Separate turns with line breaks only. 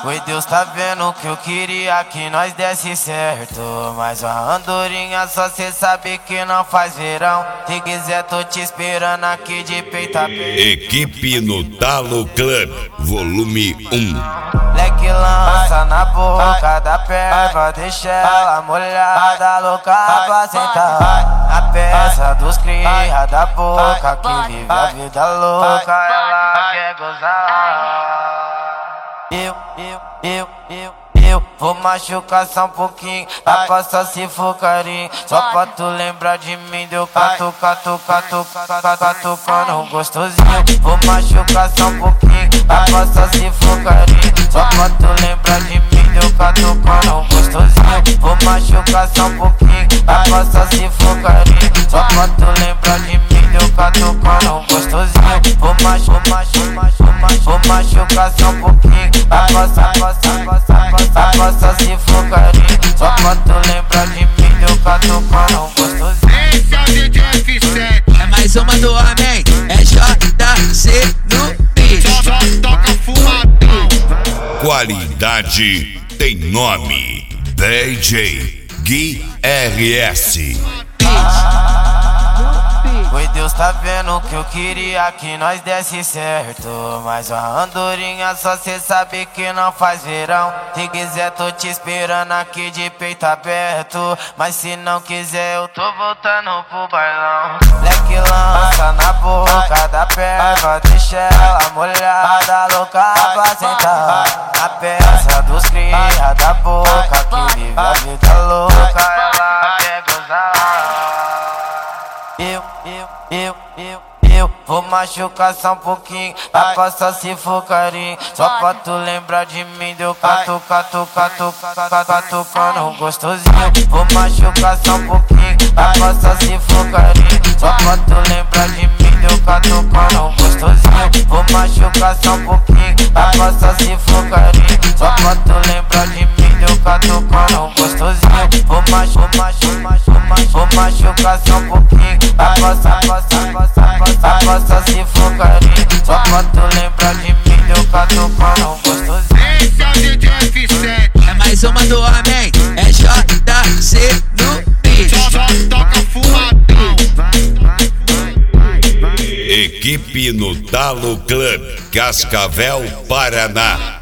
Oi, Deus tá vendo que eu queria que nós desse certo, mas uma andorinha só cê sabe que não faz verão. Se quiser tô te esperando aqui de peito aberto.
Equipe no Talo Club, volume 1.
Leque lança na boca da perva, deixa ela molhada, louca pra sentar. A peça dos cria da boca, que vive a vida louca, ela quer gozar. Eu vou machucar só um pouquinho, a passa se for carinho. Só pra tu lembrar de mim, deu catucando gostosinho. Vou machucar só um pouquinho, a passa se for carinho. Só pra tu lembrar de mim, deu catucando gostosinho. Vou machucar só um pouquinho, a passa se for carinho. Só pra tu lembrar de mim, deu catucando gostosinho. Vou machucar só um pouquinho, a passa se for carinho. Só pra tu lembrar de mim, deu catucando gostosinho.
Esse é o DJ F7.
É mais uma do homem, é JC no beat.
Só toca fumadão.
Qualidade tem nome, DJ Gui RS.
Oi, Deus tá vendo que eu queria que nós desse certo, mas uma andorinha só cê sabe que não faz verão. Se quiser tô te esperando aqui de peito aberto, mas se não quiser eu tô voltando pro bailão. Leque lança na boca da perva, deixa ela molhada, louca pra sentar. A peça dos cria da boca, que vive a vida louca, ela quer gozar. Eu vou machucar só um pouquinho, a passa se for carinho. Só pra tu lembrar de mim, deu catucando gostosinho. Vou machucar só um pouquinho, a passa se for carinho. Só pra tu lembrar de mim, deu catucando gostosinho. Vou machucar só um pouquinho, a passa se for carinho. Só pra tu lembrar de mim, deu catucando gostosinho. Vou machucar só um pouquinho, a passa se for carinho. Só pra tu lembrar de mim, deu catucando gostosinho.
Esse é o DJ F7.
É mais uma do homem, é JC no beat.
Só toca fumadão.
Equipe no Talo Club, Cascavel, Paraná.